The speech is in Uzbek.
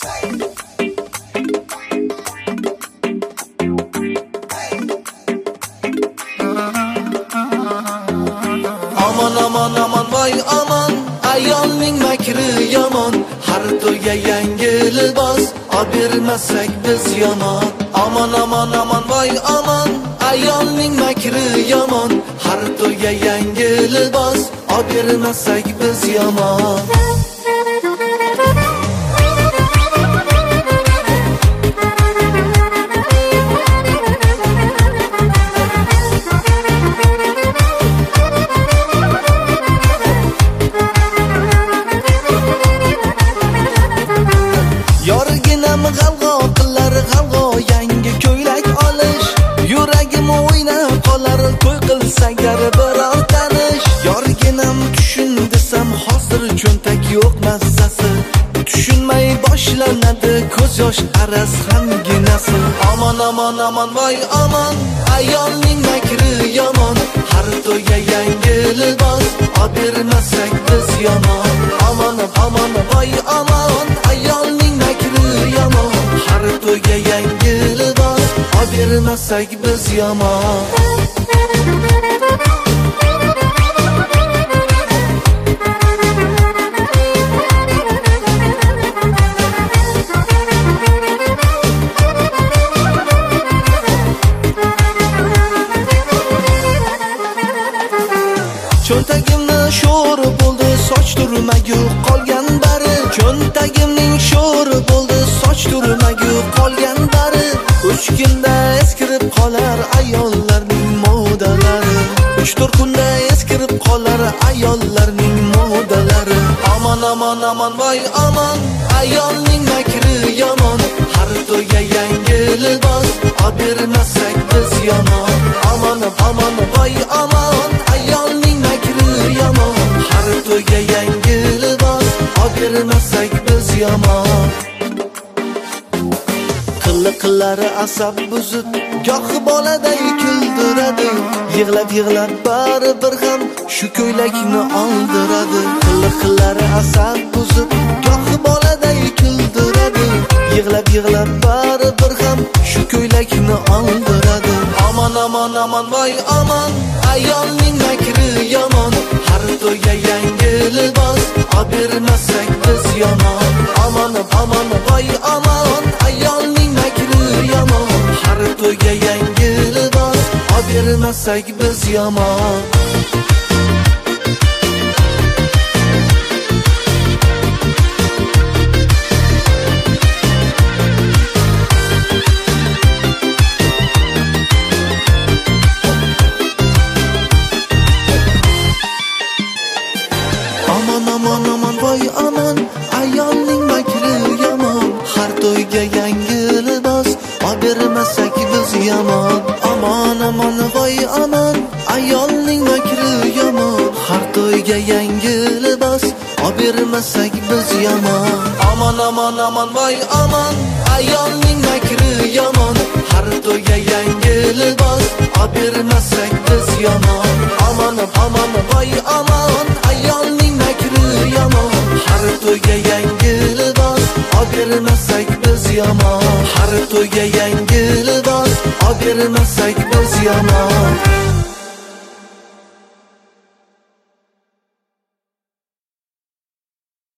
Aman aman aman voy aman, ayolning makri yomon. Har to'yga yangi libos olib bermasak biz yomon. Aman aman aman voy aman, ayolning makri yomon. Har to'yga yangi libos olib bermasak biz yomon. Yorginam g'alg'o qilar g'alg'o, yangi ko'ylak olish yuragim o'ynab qolar. To'y qilsa gar biror tanish, yorginam tushun desam hozir cho'ntak yo'q mazzasi. Tushunmay boshlanadi ko'z yosh araz hamginasi. Aman aman aman voy aman, ayolning makri yomon. Har to'yga yangi libos olib bermasak biz yomon. Aman aman voy aman, ayolning makri yomon. Har to'yga yangi libos olib bermasak biz yomon. Cho'ntagimni sho'r bo'ldi, soch turmagu qolgan bari. Cho'ntagimning sho'r bo'ldi, soch turmagu qolgan bari. 3 kunda eskirib qolar ayollarning modalari. 3-4 kunda eskirib qolar ayollarning modalari. Aman aman aman voy aman, ayolning makri yomon. Har to'yga yangi libos olib bermasak biz yomon. Aman aman voy aman, ayolning makri yomon. Har to'yga yangi libos olib bermasak biz yomon. Qiliqlari asab buzib, goh boladay kuldiradi. Yig'lab yig'lab baribir ham shu ko'ylakni oldiradi. Qiliqlari asab buzib, goh boladay kuldiradi. Yig'lab yig'lab baribir ham shu ko'ylakni oldiradi. Aman aman aman voy aman, ayolning makri yomon. Har to'yga yangi libos olib bermasak biz yomon. Aman aman voy aman, ayolning makri yomon. Har to'yga yangi libos olib bermasak biz yomon. Aman aman aman voy aman, ayolning makri yomon. Har to'yga yangi libos olib bermasak biz yomon. Aman aman voy aman, ayolning makri yomon. Har to'yga yangi libos olib bermasak biz yomon. Aman aman aman voy aman, ayolning makri yomon. Har to'yga yangi libos olib bermasak biz yomon. Aman aman voy aman, ayolning makri yomon. Har to'yga yangi libos olib bermasak biz yomon. Har to'yga yangi libos olib bermasak biz yomon.